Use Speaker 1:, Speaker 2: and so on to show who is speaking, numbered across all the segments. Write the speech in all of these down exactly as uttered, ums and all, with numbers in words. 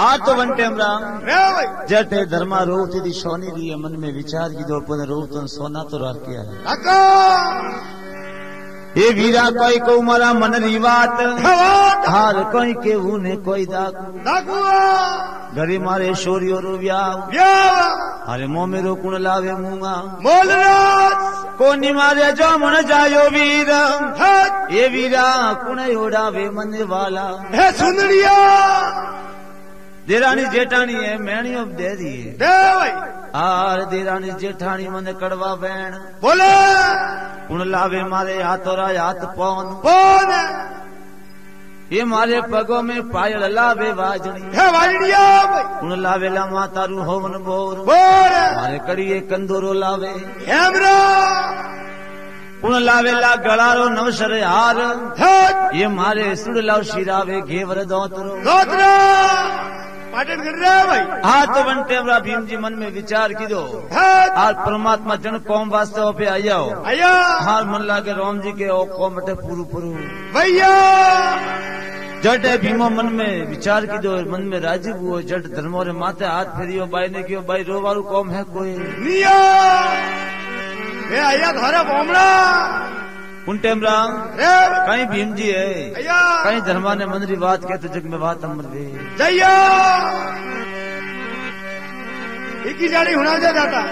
Speaker 1: आ तो वन टेम राम जटे धर्मा रोती थी सोनी दी मन में विचार की दो पुन रोत सोना तो रह किया है ये वीरा कोई को मारा मन री बात हार कोई के उने कोई दाकू घरे मारे शोरियो रो व्याव अरे मोह मेरो कुण लावे मुंगा कोनी मारे जो मन जायो वीर ये वीरा कुण ओडावे मन वाला है सुंदरिया देरानी जेठानी है मैणियों दे दी आर देरानी जेठानी मन कड़वा बैन बोले कुण लावे मारे हाथों रा हाथ पौन पौन ये मारे पगों में पायल लावे वाजनी है वाजनिया कुण लावे ला मातारू होवन बोर बोर मारे कड़िए कंदोरो लावे हेमरा कुण लावे ला गलारो नवसर हार ये मारे सुड़ लाव शिरावे घेवर दोतरो दोतरो पाटन कर रहा है भाई हाँ तो बनते हमरा भीम जी मन में विचार की दो आज परमात्मा जन कौम वास्तव पे आया हो आया हार मन लागे राम जी के ओ कौम बटे पुरु पुरु भैया जट भीमो मन में विचार की दो मन में राजीव हुओ जट धर्मो रे माथे हाथ फेरियो बाई ने कियो बाई रोवारू कौम है कोई निया ए आया घरे बोमड़ा उनटेम राम कहीं भीम जी है कहीं धर्मा ने मंदरी बात कहते जग में बात अमर दे जया एक ही जाड़ी होना दे दाता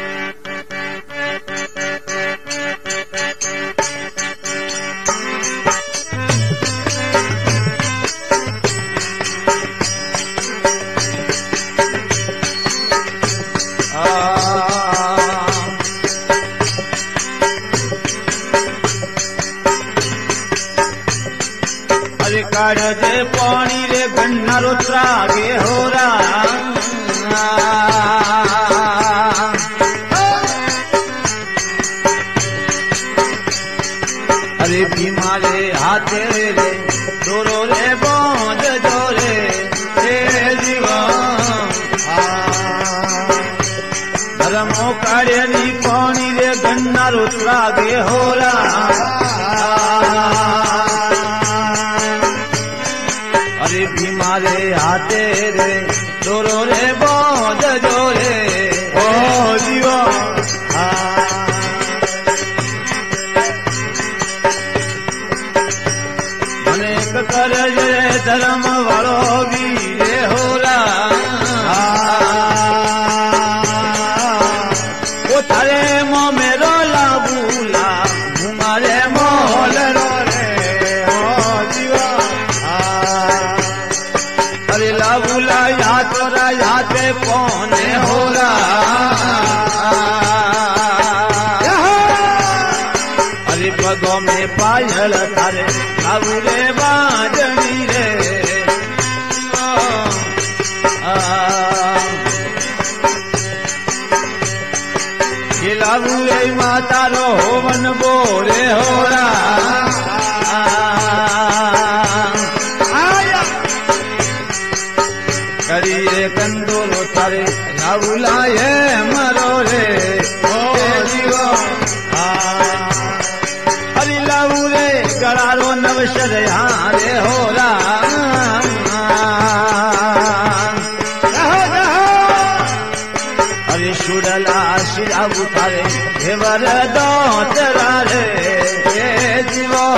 Speaker 1: काढ़ दे पानी रे गन्ना रो त्रागे हो रहा अरे बीमारे हाथे रे दोरो रे बोझ जोरे हे जीवा धर्मो काढ़े नी पानी रे गन्ना रो त्रागे हो रहा भीमारे हाथे रे दोरो रे बोझ जोरे ओ जीवा अनेक कर जे धर्म वालो वीरे होला वो थारे मोह मेरो लाबूला मुमारे मोल रो रे ओ जीवा लाबूला या तोरा याते पौने हो अरे पगों में पायल तारे लाबूले बाजनी रे ये लाबूले माता रो होवन बोरे हो करिए कंदोलो तारे लाबुलाए मरो रे ओ जीवा हरि लाबू रे गड़ारो नवशर यहाँ रे हो हरि सुडला शिराबू तारे घेवर दो तेरा रे जीवो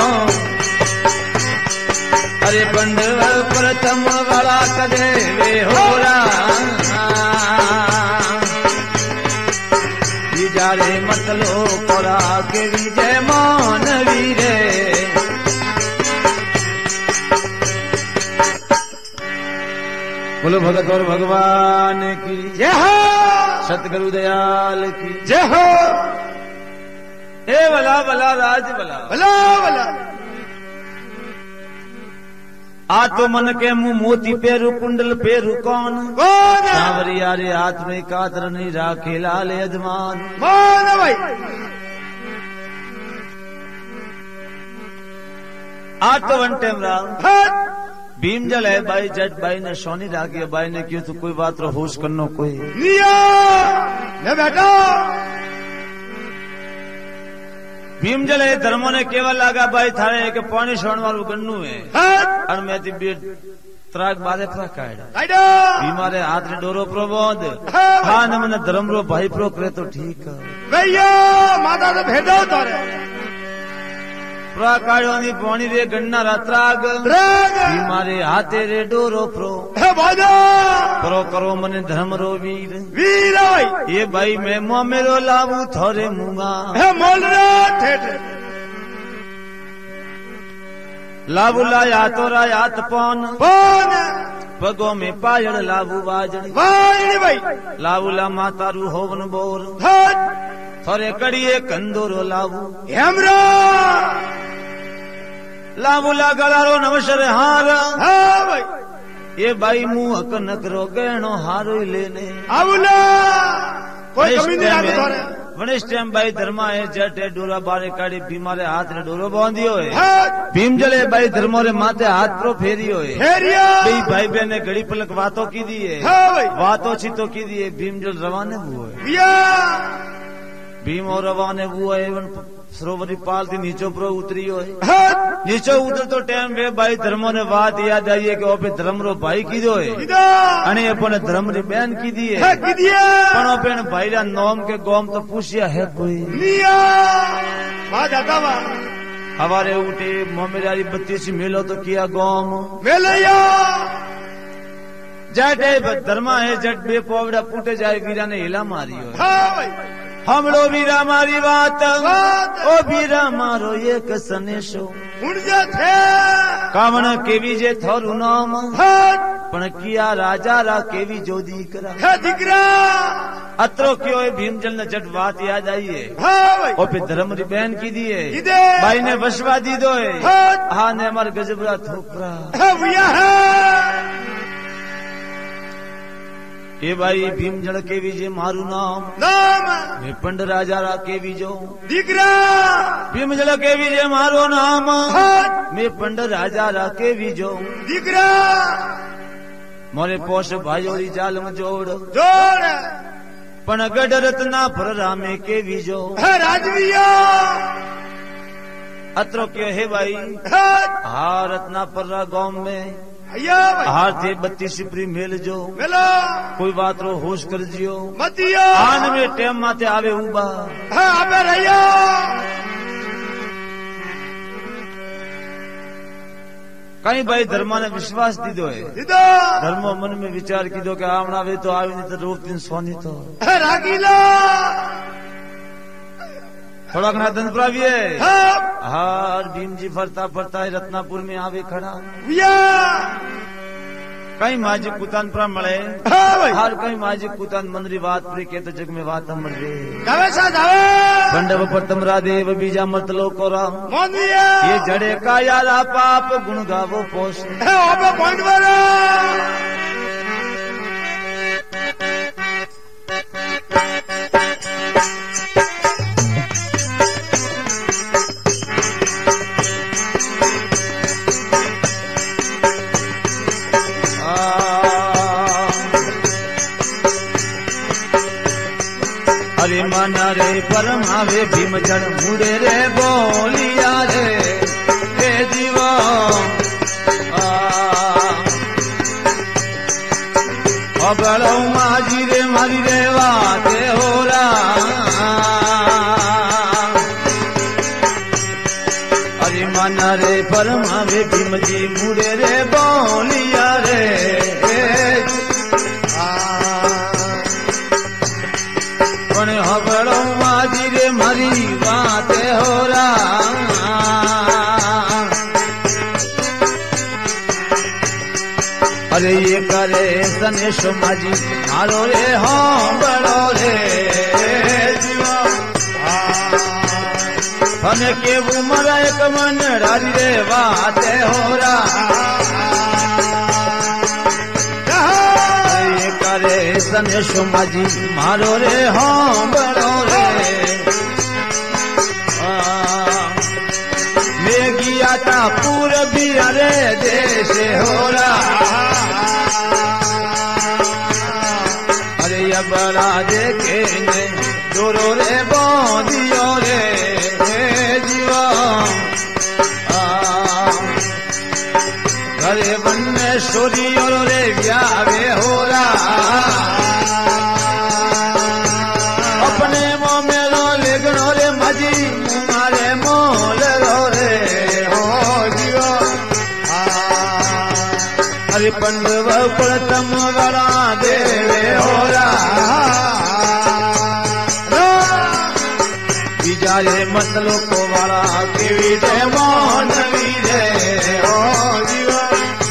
Speaker 1: अरे बंद प्रथम वाला कदे वे हो विजारे मतलो कोरा के विजय मान वीरे बोलो भगत और भगवान की जय हो सतगुरु दयाल की जय हो ए भला भला राज भला भला भला आ तो मन के मुंह मोती पेरू कुंडल पेरू कौन सांवरिया रे हाथ में कातर नहीं राखे लाल यजमान भाई आ तो वन टेम राम भीम जल है भाई जट भाई ने सोनी राखी भाई ने क्यों तो कोई बात रो होश करनो कोई निया ने बेटा भीम जले धर्मो ने केवल लागा भाई थारे के पानी छोड़ने वालू गन्नू है और मैं ती बेट त्राग बादे प्रा कायडा बीमारे हाथ रे डोरो प्रबोध हां न मन धर्म रो भाई प्रो करे तो ठीक है
Speaker 2: भैया माता तो भेदो तोरे
Speaker 1: प्रा कायडो नी पानी रे गन्ना रा त्राग बीमारे हाथे रे डोरो प्रो
Speaker 2: हे बाजा
Speaker 1: प्रो करो मने धर्म रो वीर
Speaker 2: वीर भाई
Speaker 1: ये भाई मैं मुंह मेरो लावू थोरे मुंगा
Speaker 2: हे मोल रे ठेठ
Speaker 1: लावू लाया तोरा यात पौन
Speaker 2: पौन
Speaker 1: पगो में पायड़ लावू बाजणी
Speaker 2: वाजणी भाई
Speaker 1: लावू ला माता रू होवन बोर थोरे कड़िए कंदोरो लावू
Speaker 2: हेमरा
Speaker 1: लावू ला गलारो नमस्कार हार
Speaker 2: हाँ भाई
Speaker 1: ये भाई मुंह कनक रो गहनो हारो लेने
Speaker 2: आवला कोई कमी नहीं आगे थोरे
Speaker 1: वनिष्ठ टाइम भाई धर्मा है जट है डोरा बारे काड़ी बीमारे हाथ रे डोरो बांधियो है
Speaker 2: हाँ
Speaker 1: भीम जले भाई धर्मो रे माथे हाथ प्रो फेरियो है
Speaker 2: फेरिया
Speaker 1: भाई भाई बहन ने घड़ी पलक बातों की दी है
Speaker 2: हाँ भाई
Speaker 1: बातों चितो की दी है भीम जल रवाने हुआ है
Speaker 2: या
Speaker 1: भीम और रवाने हुआ है सरोवरी पाल थी नीचो प्रो उतरियो है
Speaker 2: हाँ
Speaker 1: नीचो उतर तो टाइम वे भाई धर्मो ने बात याद आई है कि ओपे धर्म रो भाई की दो है
Speaker 2: इदा
Speaker 1: अने अपन धर्म री बहन की दी है
Speaker 2: है किदिया
Speaker 1: पण ओपे भाई रा नोम के गोम तो पूछिया है कोई
Speaker 2: निया बात आता वा
Speaker 1: हमारे उठे मोमेरारी बत्तीस मिलो तो किया गोम
Speaker 2: मेलया
Speaker 1: जट है धर्मा है जट बे पोवड़ा पुटे जाए वीरा ने हिला मारी हो
Speaker 2: हाँ भाई
Speaker 1: हमलो वीरा मारी बात ओ वीरा मारो एक सनेशो
Speaker 2: उनजा थे
Speaker 1: कामण केवी जे थोरु नाम
Speaker 2: हाँ
Speaker 1: पण किया राजा रा केवी जो दीकरा
Speaker 2: है दिकरा
Speaker 1: अत्रो क्यों है भीम जल ने जट बात याद आई है
Speaker 2: हाँ भाई
Speaker 1: ओ पे धर्म री बहन की दी है
Speaker 2: किदे
Speaker 1: भाई ने वशवा दी दो है
Speaker 2: हाँ
Speaker 1: हाँ ने हमारे गजबरा थोपरा
Speaker 2: है भैया है
Speaker 1: ये भाई भीम जल के विजय मारू नाम
Speaker 2: नाम
Speaker 1: मैं पंड राजा रा के विजो
Speaker 2: दिकरा
Speaker 1: भीम जल के विजय मारो नाम
Speaker 2: हाँ
Speaker 1: मैं पंड राजा रा के विजो
Speaker 2: दिकरा
Speaker 1: मोरे पोष भाईओरी जाल में जोड़
Speaker 2: जोड़
Speaker 1: पण गढ़ रत्ना पर रामे के विजो
Speaker 2: है राजविया
Speaker 1: अत्रो क्यों है भाई
Speaker 2: हाँ
Speaker 1: हा रत्ना पर गांव में
Speaker 2: भैया भाई
Speaker 1: हार थे बत्तीस सिपरी मेल जो
Speaker 2: मेला
Speaker 1: कोई बात रो होश कर जियो
Speaker 2: मतिया
Speaker 1: आन में टेम माते आवे उबा
Speaker 2: हाँ अबे रहिया
Speaker 1: कहीं भाई धर्मा ने विश्वास दी दो है
Speaker 2: इदा
Speaker 1: धर्मो मन में विचार की दो कि आवना वे तो आवे नहीं तो रोक दिन सोनी तो
Speaker 2: है रागीला
Speaker 1: थोड़ा घना दंत प्राविये
Speaker 2: हाँ
Speaker 1: हार भीम जी फरता फरता है रत्नापुर में आवे खड़ा
Speaker 2: भैया
Speaker 1: कहीं माजी कुतान पर मले
Speaker 2: हाँ भाई
Speaker 1: हर कहीं माजी कुतान मंदरी बात पर के तो जग में बात हमर रे
Speaker 2: जावे सा जावे
Speaker 1: पंडव प्रथम रादेव बीजा मत लो कोरा
Speaker 2: मोनिया
Speaker 1: ये जड़े का यारा पाप गुण गावो पोष
Speaker 2: है अबे पॉइंट वाला
Speaker 1: अरे मना रे परमावे भीम जड़ मुड़े रे बोलिया रे हे जीवा अबड़ो माजी रे मारी रे वाते होरा अरे मना रे परमावे भीम जी मुड़े रे बोलिया रे हबड़ो माजी रे मारी बात हो अरे ये करे सनेश माजी मारो रे हाँ बड़ो रे फने के उमर एक मन राजी रे बात हो करे सनेश माजी मारो रे हाँ बड़ो रे मैं गया था पूर्वी अरे देश हो अरे ये बड़ा देखे जोरो रे बोधियो रे छोरी और रे व्यावे होरा अपने मोह में रो लेगनो रे माजी मारे मोल रो रे हो जीवा अरे पंडव प्रथम वरा देवे होरा बीजारे मतलो को वाला केवी दे मोन वीरे हो जीवा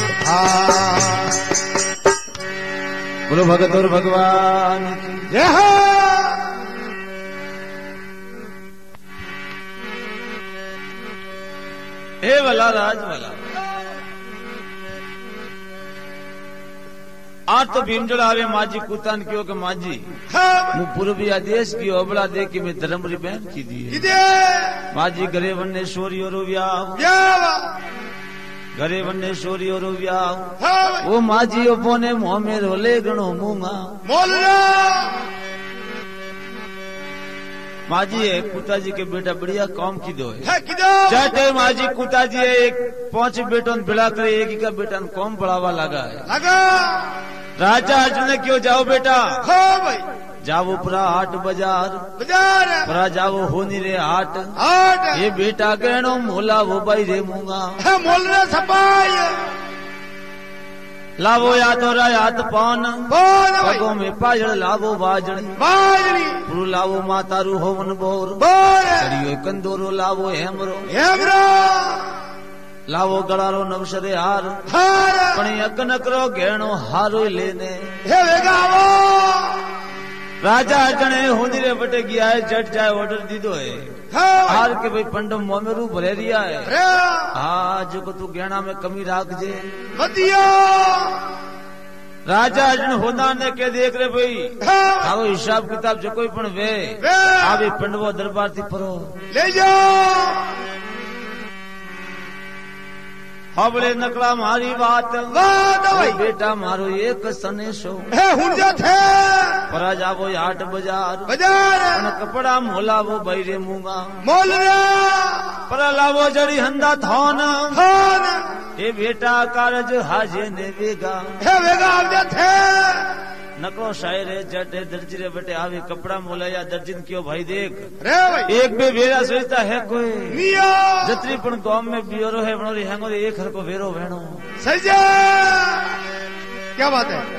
Speaker 1: बोलो भगत और भगवान जय हो। हे वाला राज वाला आज तो भीमजड़ आवे माजी कुतान क्यों के माजी मु पूर्वी आदेश की ओबला दे कि मैं धर्म री बहन की दी माजी घरे वन्ने शोरी और व्याव घरे वन्ने शोरी और व्याव वो माजी ओपोने मोह में रोले गणो मूंगा माजी है कुताजी के बेटा बढ़िया काम की दो है चाहे माजी कुताजी है एक पांच बेटों बिला करे एक ही का बेटा कौम बढ़ावा लगा है लगा राजा अर्जुन ने क्यों जाओ बेटा हो भाई जाओ पूरा हाट बाजार बाजार पूरा जाओ होनी रे हाट हाट ये बेटा गहनो मोला वो भाई रे मूंगा मोल रे सपाई लावो या तो रात पान पगों में पाजड़ लावो बाजड़ी बाजड़ी पुरु लावो मातारू होवन बोर बोर कंदोरो लावो हेमरो हेमरो लावो गड़ारो नवसरे हार हार पण अक नकरो घेणो हारो लेने हे वेगावो राजा जने हुंदरे बटे गया है जट जाए ऑर्डर दीदो है हार के भाई पंडम मोमेरू भरे रिया है हाँ जो को तू गहना में कमी राख जे मतियो राजा जन होना ने के देख रे भाई आओ हिसाब किताब जो कोई पण वे आवे पंडवो दरबार थी परो ले जाओ हबले नकला मारी बात बेटा मारो एक सनेशो है हुंजा थे परा जावो हाट बाजार बाजार कपड़ा मोला वो बैरे मूंगा मोल रे परा लावो जड़ी हंदा थौन थौन ये बेटा कारज हाजे ने वेगा है वेगा आजा थे नकलो शायरे जटे दर्जी बटे आवे कपड़ा मोला या दर्जिन क्यों भाई देख रे भाई एक बे वेरा सोचता है कोई मिया जत्री पण गांव में बियोरो है बनोरी हैंगो एक हर को वेरो वेणो सही जा क्या बात है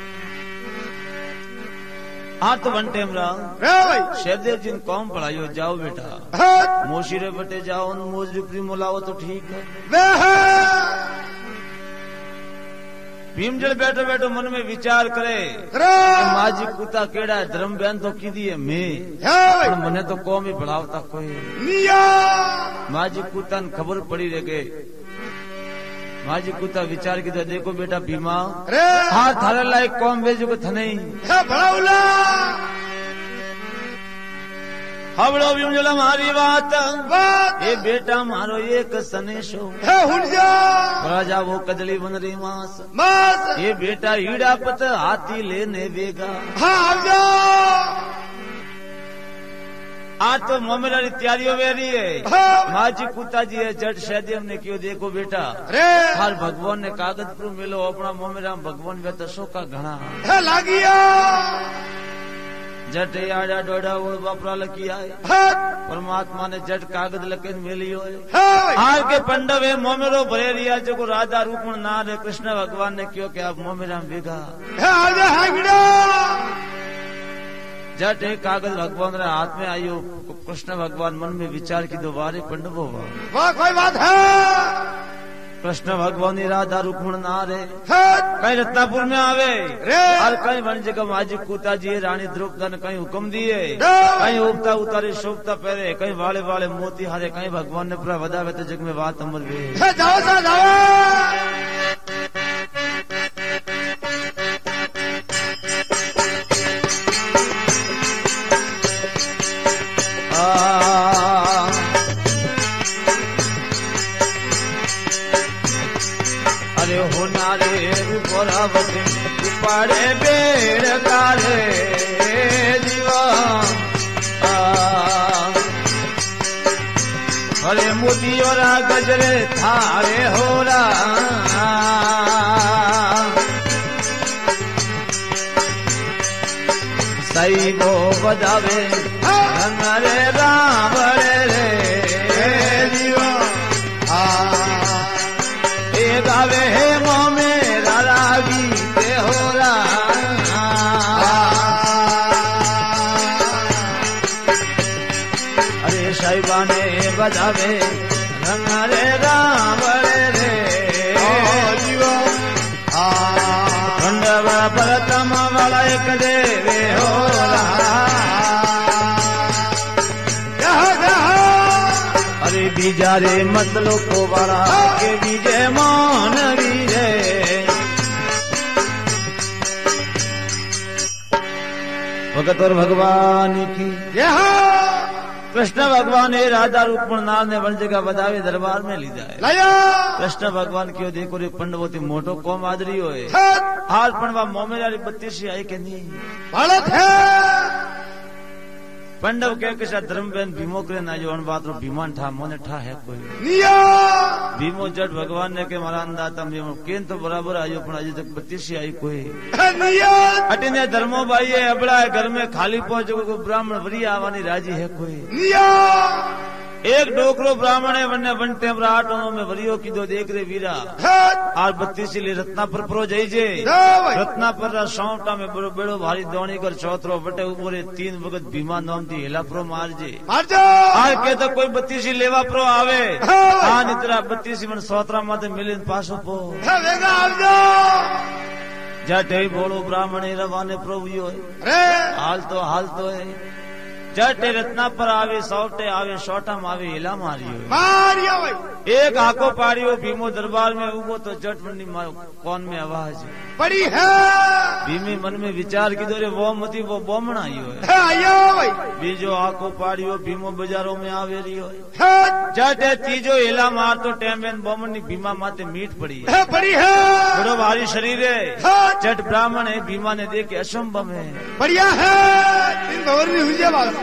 Speaker 1: हाँ तो वन टाइम रहा रे भाई शेरदेव जिन कौम पढ़ायो जाओ बेटा मोशीरे बटे जाओ मोज रुपरी मोलाओ तो ठीक है भीमजड़ बैठो बैठो मन में विचार करे माजी कुता केड़ा धर्म बयान तो की दिए मैं मने तो कौम ही बढ़ावता कोई माजी कुता न खबर पड़ी रह गए माजी कुता विचार की तो देखो बेटा भीमा हाँ थारे लायक कौम भेजो को थने हवड़ो भीमजड़ मारी बात ये बेटा मारो एक सनेशो है हुंजा राजा वो कदली बन रही मास मास ये बेटा हीड़ा पत हाथी लेने वेगा हाँ जाओ आज तो मोमेरा री तैयारियों वे रही है माजी कुत्ता जी है जट शादी हमने क्यों देखो बेटा हर भगवान ने कागज पर मिलो अपना मोमेरा भगवान वे तो का घना है लागिया जट आड़ा डोड़ा वो बापरा लकी आए परमात्मा ने जट कागज लके मिलियो हार के पंडव है मोमेरो भरे रिया जो को राधा रूपण ना रे कृष्ण भगवान ने क्यों क्या मोमेरा बेगा जट एक कागज भगवान रे हाथ में आयो कृष्ण भगवान मन में विचार की दोबारे पंडवो वाह कोई बात है कृष्ण भगवान राधा रुक्मण ना रे कहीं रत्नापुर में आवे और कहीं बन जगह माजी कुता जी रानी द्रौपदी ने कहीं हुक्म दिए कहीं उगता उतारे शोभता पहरे कहीं वाले वाले मोती हारे कहीं भगवान ने पूरा वदावे तो जग में बात अमर वे जाओ सा जाओ उपाड़े बेड़ काले जीवा अरे मोती और गजरे थारे हो रहा तई वो बजावे रंग रे रावण रे
Speaker 2: जीवा
Speaker 1: ए गावे हे मो मेरा रागी ते हो रा अरे साहिबा ने बजावे रंग रे रावण रे
Speaker 2: जीवा
Speaker 1: खंडव परतम वाला एक देवे हो अरे बीजा रे मतलो को वाला के बीजे मान वीरे भगत और भगवान की कृष्ण भगवान ने राजा रुक्मण नार ने वन जगह बधावे दरबार में ली जाए कृष्ण भगवान क्यों देखो रे पंडवती मोटो कोम आदरी होए हाल पणवा मोमेरा री बत्तीस आई के नहीं
Speaker 2: भारत है
Speaker 1: पंडव के किसा धर्म बहन भीमो करे ना जो बात रो भीमान ठा मोने ठा है कोई
Speaker 2: निया
Speaker 1: भीमो जट भगवान ने के मारा अंदाता भीमो केन तो बराबर आयो पण अजी तक बत्तीस आई कोई
Speaker 2: निया
Speaker 1: अटिने धर्मो भाई है अबड़ा है घर में खाली पहुंच को ब्राह्मण वरी आवानी राजी है कोई
Speaker 2: निया
Speaker 1: एक डोकरो ब्राह्मण है वन्ने वन टेमरा आटों में वरियो की दो देख रे वीरा आज बत्तीस ले रत्नापुर प्रो जाई जे रत्नापुर रा सौटा में बड़ो बेड़ो भारी दौणी कर चौथरो बटे ऊपरे तीन वक्त भीमा नाम थी हेला प्रो मार जे
Speaker 2: मार जा
Speaker 1: आज के तो कोई बत्तीस लेवा प्रो आवे आ नितरा बत्तीस मन सोतरा माते मिलिन पासो पो
Speaker 2: वेगा आव जा
Speaker 1: जटे बोलो ब्राह्मण रवाने प्रभु यो
Speaker 2: रे
Speaker 1: हाल तो हाल तो है जटे रत्ना पर आवे सौटे आवे सोटा आवे हिला मारियो
Speaker 2: मारियो भाई
Speaker 1: एक हाको पाड़ियो भीमो दरबार में उबो तो जट मंडी कौन में आवाज
Speaker 2: बड़ी है
Speaker 1: भीमे मन में विचार की दो रे वो मती वो बोमण आयो
Speaker 2: है आयो भाई
Speaker 1: बीजो हाको पाड़ियो भीमो बाजारों में आवे रियो
Speaker 2: है
Speaker 1: जटे तीजो हिला मार तो टेम बेन बोमण नी भीमा माते मीट पड़ी
Speaker 2: है बड़ी है
Speaker 1: बड़ो भारी शरीर है जट ब्राह्मण है भीमा ने देखे असंभव है
Speaker 2: बढ़िया है इन भवर में हुई बात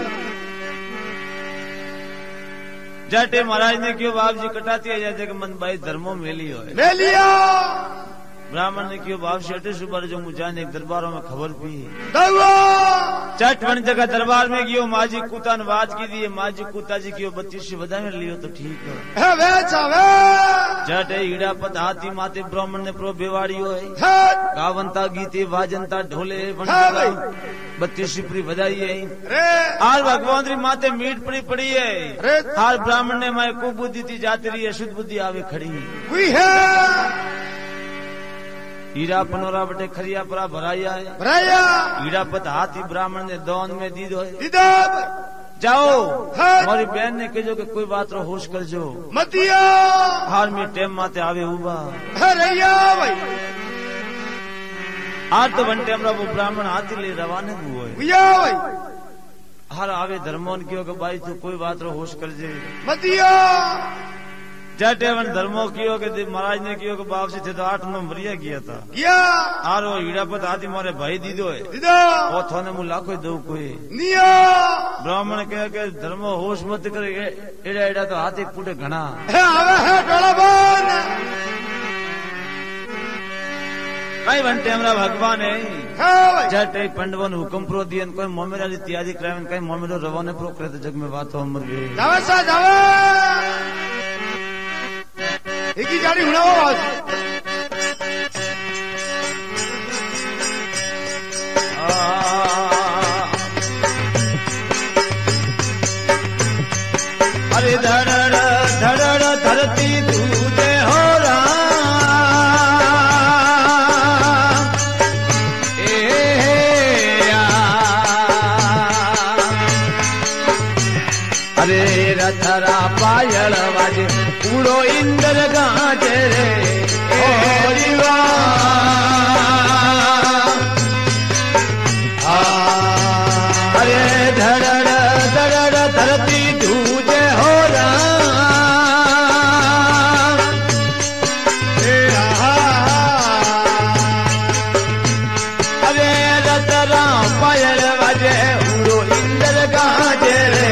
Speaker 1: जाटे महाराज ने क्यों बाप जी कटाती है जैसे कि मन भाई धर्मो में लियो है
Speaker 2: ले लिया
Speaker 1: ब्राह्मण ने क्यों बाप शेटे सुबर जो मुझाने एक दरबारों में खबर पी
Speaker 2: दवा
Speaker 1: चट वन जगह दरबार में गियो माजी कुता ने बात की दी माजी कुता जी क्यों बत्तीस बधा में लियो तो ठीक है
Speaker 2: है वे चावे
Speaker 1: जटे ईड़ा पत हाथी माते ब्राह्मण ने प्रो बेवाड़ी हो
Speaker 2: है
Speaker 1: गावंता गीते वाजंता ढोले बत्तीस प्री बधाई है
Speaker 2: रे
Speaker 1: हाल भगवान री माते मीट पड़ी पड़ी है
Speaker 2: रे
Speaker 1: हाल ब्राह्मण ने मैं को बुद्धि थी जाती रही है शुद्ध बुद्धि आवे खड़ी
Speaker 2: हुई है
Speaker 1: हीरा पनोरा बटे खरिया परा भराया है
Speaker 2: भराया
Speaker 1: हीरा पत हाथी ब्राह्मण ने दौन में दी दो
Speaker 2: दीदा
Speaker 1: जाओ
Speaker 2: है
Speaker 1: हमारी बहन ने कहो कि कोई बात रो होश कर जो
Speaker 2: मतिया
Speaker 1: हार में टेम माते आवे उबा
Speaker 2: है रैया भाई
Speaker 1: आज तो वन टेमरा वो ब्राह्मण हाथी ले रवाने हुए
Speaker 2: भैया भाई
Speaker 1: हर आवे धर्मोन क्यों कि भाई तू कोई बात रो होश कर जे
Speaker 2: मतिया
Speaker 1: जटे वन धर्मो कियो के महाराज ने कियो के बाप से थे तो आठ नौ मरिया किया था
Speaker 2: या
Speaker 1: आरो हीरापत हाथी मारे भाई दीदो है
Speaker 2: दीदा
Speaker 1: वो थोने मु लाखो दो कोई
Speaker 2: निया
Speaker 1: ब्राह्मण कहे के धर्मो होश मत करे एड़ा एड़ा तो हाथी पुटे घना
Speaker 2: है आवे है टोलाबन
Speaker 1: कई वन टेमरा भगवान है
Speaker 2: है भाई
Speaker 1: जटे पंडवन हुकुम प्रो दियन कोई मोमेरा इत्यादि करावन कई मोमेरो रवाने प्रो करे जग में बात हो मर गई
Speaker 2: जावे सा जावे एक ही गाड़ी हुना आवाज
Speaker 1: अरे धड़ धड़ धरती दूजे हो रहा अरे रथरा पायल वाजे पूरो इंद्र गाजे रे ओरिवा अरे धड़ धड़ धरती दूजे हो रहा अरे रथरा पायल वाजे पूरो इंद्र गाजे रे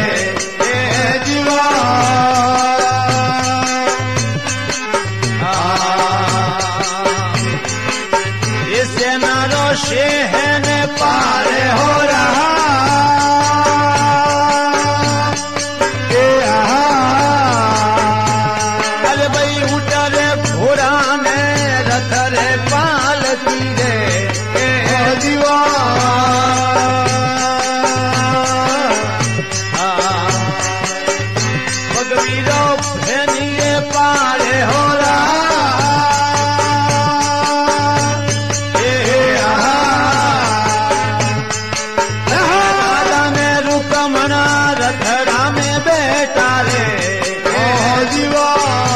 Speaker 1: वीरो भेनिए पारे हो राधा में रुकमना रथड़ा में बेटा रे जीवा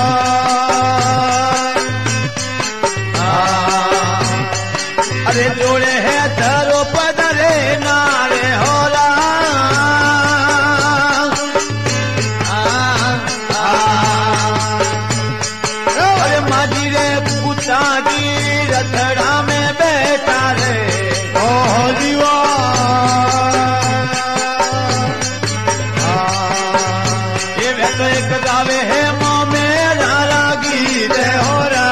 Speaker 1: अरे जोड़े है धरो पदरे नारे हो अरे माजी रे पुता की रथड़ा में बेटा रे ओ जीवा ये वे तो एक गावे है माँ मेरा रागी रे हो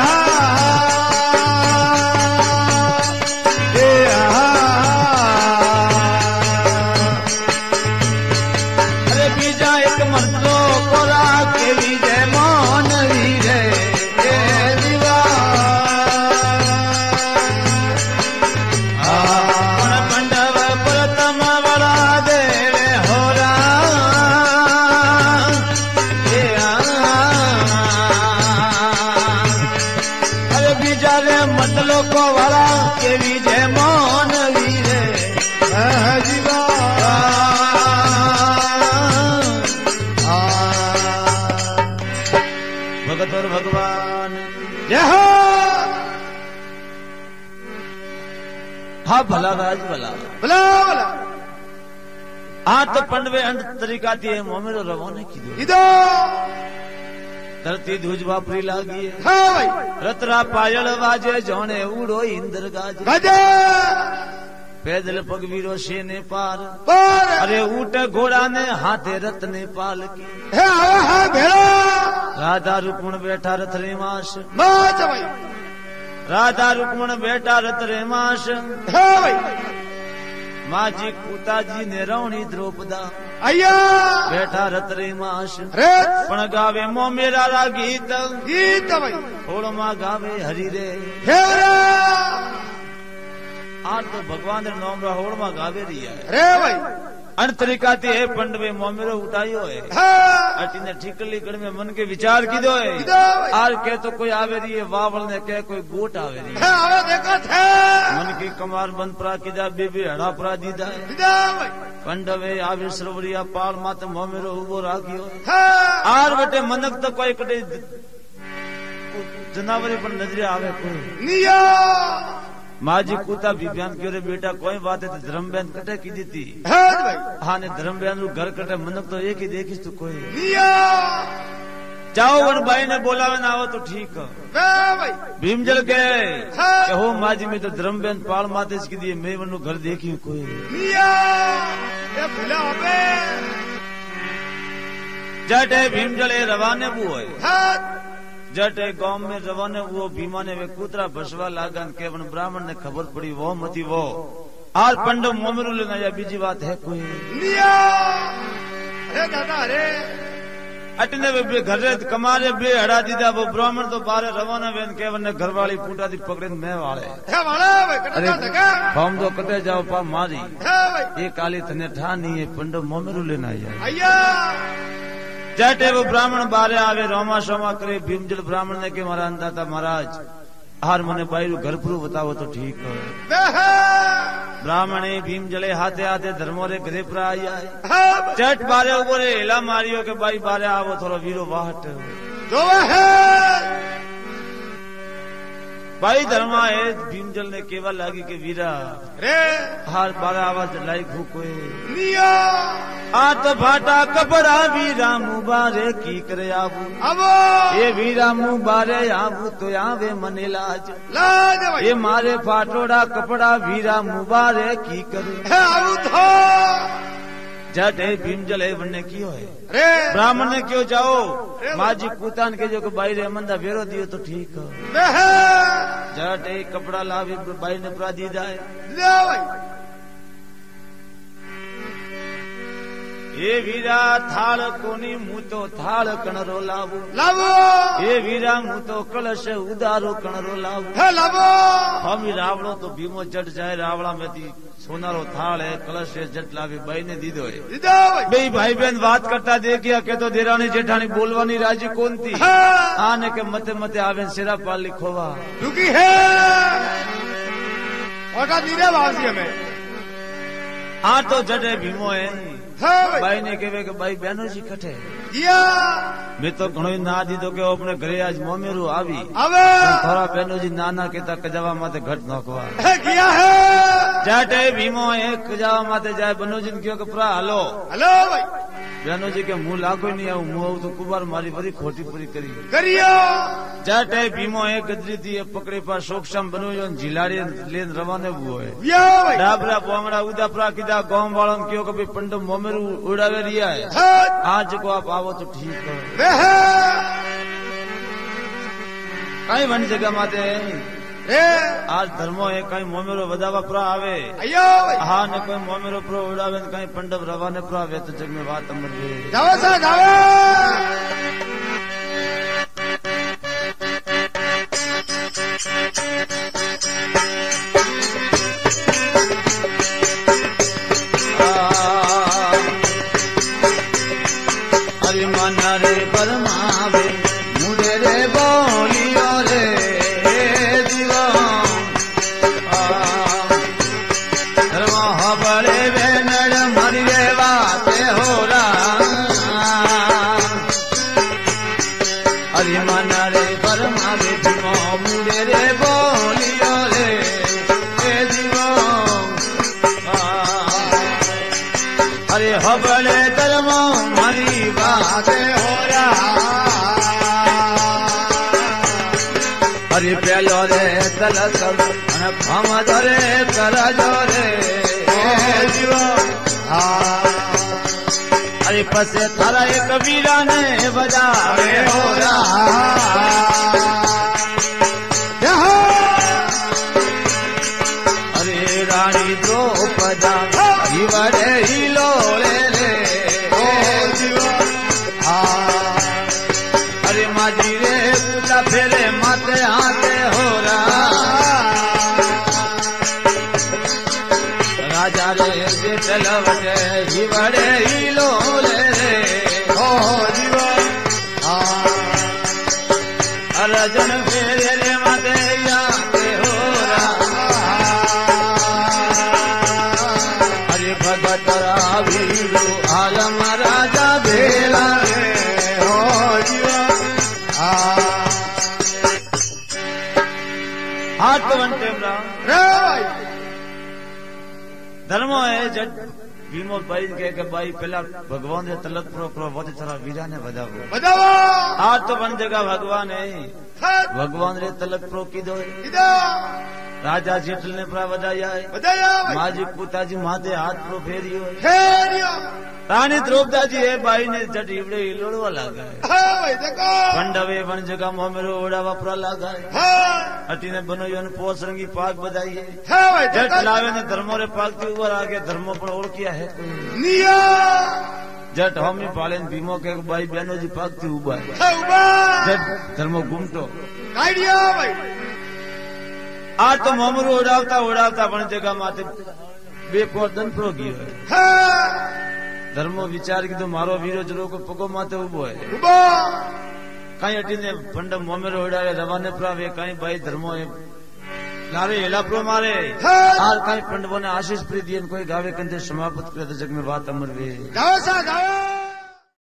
Speaker 1: हाँ भला राज भला
Speaker 2: भला भला
Speaker 1: हाँ तो पंडवे अंत तरीका थी मोमेरो रवाने की दो
Speaker 2: इधो
Speaker 1: धरती धूज वापरी लागी है
Speaker 2: हाँ भाई
Speaker 1: रतरा पायल वाजे जोने उड़ो इंद्र गाजे
Speaker 2: गाजे
Speaker 1: पैदल पगवीरो से ने पार
Speaker 2: पार
Speaker 1: अरे ऊट घोड़ा ने हाथे रत ने पाल की
Speaker 2: है है भेड़ा
Speaker 1: राधा रुक्मण बैठा रथ रे मास
Speaker 2: माच भाई
Speaker 1: राधा रुक्मण बैठा रथ रे मास
Speaker 2: है भाई
Speaker 1: माँ जी कुता जी ने रौणी द्रौपदा
Speaker 2: अय्या
Speaker 1: बैठा रथ रे मास
Speaker 2: रे
Speaker 1: पण गावे मो मेरा रा गीत
Speaker 2: गीत भाई
Speaker 1: थोड़ माँ गावे हरि रे
Speaker 2: हे रे
Speaker 1: आज तो भगवान रे नाम रा होड़ माँ गावे रिया है
Speaker 2: रे भाई
Speaker 1: अन तरीका थी है पंडवे मोमेरो उठायो है
Speaker 2: हाँ
Speaker 1: अटीने ठीकली गण में मन के विचार कीधो है आर के तो कोई आवे रही है वावल ने के कोई गोट आवे रही है
Speaker 2: आवे देखो थे
Speaker 1: मन की कमार बंद परा कीजा बेबी हड़ा परा दीदा है
Speaker 2: इधो भाई
Speaker 1: पंडवे आवे सरवरिया पाल मात मोमेरो उबो राखियो
Speaker 2: हाँ
Speaker 1: आर बटे मनक तो कोई कटे जनावरे पर नजरे आवे कोई
Speaker 2: निया
Speaker 1: माँ जी कुता विज्ञान क्यों रे बेटा कोई बात है तो धर्म बहन कटे की दी
Speaker 2: हाँ भाई
Speaker 1: हाँ ने धर्म बहन घर कटे मनक तो एक ही देखिस तू कोई
Speaker 2: निया
Speaker 1: जाओ वन भाई ने बोला ना आओ तो ठीक है
Speaker 2: हाँ भाई
Speaker 1: भीमजल के
Speaker 2: हाँ
Speaker 1: के हो माँ जी में तो धर्म बहन पाल माते की दिए मैं वनु घर देखी हूँ कोई
Speaker 2: निया ये भूला होबे
Speaker 1: जटे भीमजल रवाने वो है
Speaker 2: हाँ
Speaker 1: जटे गांव में रवाने वो भीमा ने वे कुतरा भसवा लागन केवन ब्राह्मण ने खबर पड़ी वो मती वो आज पंडव मोमेरू लेना या बीजी बात है कोई
Speaker 2: निया अरे दादा अरे
Speaker 1: अटने वे घर कमारे बे हड़ा दीदा वो ब्राह्मण तो बारे रवाना वेन केवन ने घर वाली पूटा दी पकड़े मैं वाले
Speaker 2: है वाला भाई
Speaker 1: अरे
Speaker 2: कटा लगा
Speaker 1: हम तो कटे जाओ पा मारी
Speaker 2: है भाई
Speaker 1: ये काली तने ठा नहीं है पंडव मोमेरू लेना आया
Speaker 2: अय्या
Speaker 1: जटे वो ब्राह्मण बारे आवे रोमा शोमा करे भीमजल ब्राह्मण ने के महाराज दाता महाराज हार मने बाई घर पुरु बताओ तो ठीक है ब्राह्मणे भीमजले हाथे हाथे धर्मोरे घरे पर आई आए चट बारे ऊपरे हेला मारियो के बाई बारे आवो थोड़ा वीरो वाहट
Speaker 2: जो है
Speaker 1: भाई धर्मा है भीमजल ने केवल लागी के वीरा
Speaker 2: रे
Speaker 1: हार बारे आवाज लाई भूकोए
Speaker 2: निया
Speaker 1: आत फाटा कपड़ा वीरा मुबारे की करे आबू
Speaker 2: अब
Speaker 1: ये वीरा मुबारे आबू तो आवे मने लाज
Speaker 2: लाज भाई
Speaker 1: ये मारे फाटोड़ा कपड़ा वीरा मुबारे की करे
Speaker 2: है अब तो
Speaker 1: जटे भीमजल है बनने क्यों है
Speaker 2: रे
Speaker 1: ब्राह्मण ने क्यों जाओ माजी कुतान के जो बाई रे मंदा बेरो दियो तो ठीक है
Speaker 2: है
Speaker 1: जटे कपड़ा लावे बाई ने अपराधी जाए
Speaker 2: ले भाई
Speaker 1: એ વીરા થાળ કોની હું તો થાળ કણરો લાવું
Speaker 2: લાવો
Speaker 1: એ વીરા હું તો કલશ ઉદારો કણરો લાવું
Speaker 2: હે લાવો
Speaker 1: સ્વામી રાવણો તો ભીમો જટ જાય રાવણા માંથી સોનારો થાળ હે કલશ જટ લાવી બાઈ ને દીધો હે
Speaker 2: દીધો
Speaker 1: બે ભાઈ બહેન વાત કરતા દેખ્યા કે તો દેરાણી જેઠાણી બોલવાની રાજી કોનતી આને કે મતે મતે આવે શેરા પાલી ખોવા
Speaker 2: દુખી હે ઓટા દીધે વાવસી અમે
Speaker 1: આ તો જટે ભીમો હે
Speaker 2: હે
Speaker 1: બાઈ ને કહેવે કે બાઈ બહેનો જી કઠે
Speaker 2: ગયા
Speaker 1: મેં તો ઘણો ના દીધો કે આપણે ઘરે આજ મોમેરું આવી
Speaker 2: આવે
Speaker 1: થોડા બહેનોજી નાના કેતા કજાવા માટે ઘટ નોખવા
Speaker 2: હે ગયા હે
Speaker 1: જાટે ભીમો એક કજાવા માટે જાય બનોજી કયો કે પ્રા હાલો
Speaker 2: હલો ભાઈ
Speaker 1: બહેનોજી કે હું લાગો નહીં આવું હું આવું તો કુમાર મારી બધી ખોટી પૂરી કરી
Speaker 2: કર્યો
Speaker 1: જાટે ભીમો એક ગદરી થી પકડી પા સોક્ષમ બનોજો જીલાડી લઈને રવાને હોય
Speaker 2: વ્યો ભાઈ
Speaker 1: ડાબરા પોમડા ઉદાપરા કીધા ગામ વાળા કયો કે ભાઈ પંડો મોમેરું ઉડાવે રહ્યા
Speaker 2: હે
Speaker 1: આજ કો આપ આવો તો ઠીક હો
Speaker 2: વે હે
Speaker 1: કઈ વન જગા માટે
Speaker 2: હે
Speaker 1: આજ ધર્મો એ કઈ મોમેરો વધાવા પ્રા આવે
Speaker 2: આયો ભાઈ
Speaker 1: હા ને કોઈ મોમેરો પ્રો ઉડાવે ને કઈ પંડબ રવાને પ્રા આવે તો જગ में વાત અમર રે
Speaker 2: જાવો સા જાવો
Speaker 1: અરે મન રે પરમાવે મુડે રે બોલિયો રે બળે વેનડ મારી રે વાતે હોરા અરે મન રે પરમાવે જીવો મુડે રે બોલિયો રે એ જીવો અરે હબળે ધર્મ મારી વાતે હોરા અરે પેલો રે તલ તલ અને ભમ ધરે કરજો રે અરે પસે તારા એક વીરા ને બજાવે અરે રાણી દ્રૌપદા જીવડે હિલો રે રે અરે માજી રે પૂતા ફેરે માતે હાથે હોરા રાજા રે જેઠલ વટે જીવડે હિલો રે હો જીવા અરજન ફેરે રે માતે યાતે હોરા અરે ભગત રાવીરો આલમ રાજા ભેલા રે હો જીવા હાથ વંટેમ રામ
Speaker 2: રે ભાઈ
Speaker 1: ધર્મો એ જટ ભીમો ભાઈ કે કે ભાઈ પેલા ભગવાન ને તલક પ્રો પ્રો વધ તારા વીરા ને વધાવો
Speaker 2: બતાવો
Speaker 1: આ તો બન જગા ભગવાન એ
Speaker 2: હે
Speaker 1: ભગવાન રે તલક પ્રો કીધો
Speaker 2: કીધો
Speaker 1: રાજા જેઠલ ને પ્રા વધાયા
Speaker 2: બતાયા ભાઈ
Speaker 1: માજી પુતાજી માથે હાથ પ્રો ફેર્યો
Speaker 2: ફેર્યો
Speaker 1: રાણી દ્રૌપદાજી એ બાઈ ને જટ ઈવડે ઈલોડવા લાગાય
Speaker 2: હે ભાઈ દેખો
Speaker 1: પંડવે વન જગા મોમેરો ઓડાવા પ્રા લાગાય
Speaker 2: હે
Speaker 1: અટીને બનોયો ને પોસરંગી પાક બધાઈએ
Speaker 2: હે ભાઈ
Speaker 1: જટ
Speaker 2: દેખો
Speaker 1: લાવે ને ધર્મો રે પાક થી ઉભા રાખે ધર્મો પણ ઓળખ્યા હે કોઈ
Speaker 2: નિયા
Speaker 1: જટ હમી પાલે ભીમો કે ભાઈ બહેનોજી પાક થી ઉભા
Speaker 2: હે ઉબા
Speaker 1: જટ ધર્મો ઘૂમતો
Speaker 2: કાઢ્યો ભાઈ
Speaker 1: આ તો મમરું ઉડાવતા ઉડાવતા પણ જગા માથે બે પોર દંતરો ગયો
Speaker 2: હે
Speaker 1: ધર્મો વિચાર કીધું મારો વીરો જ લોકો પગો માથે ઉભો હોય
Speaker 2: ઉબો
Speaker 1: કઈ અટીને પંડમ મોમેરો ઉડાડે રવાને પ્રાવે કઈ ભાઈ ધર્મો એ લારે હેલાપ્રો મારે આ કઈ પંડવોને આશીષ પ્રીતિ કોઈ ગાવે કંદે સમાપ્ત કરે તો જગ में વાત અમર વે
Speaker 2: જાઓ સા જાઓ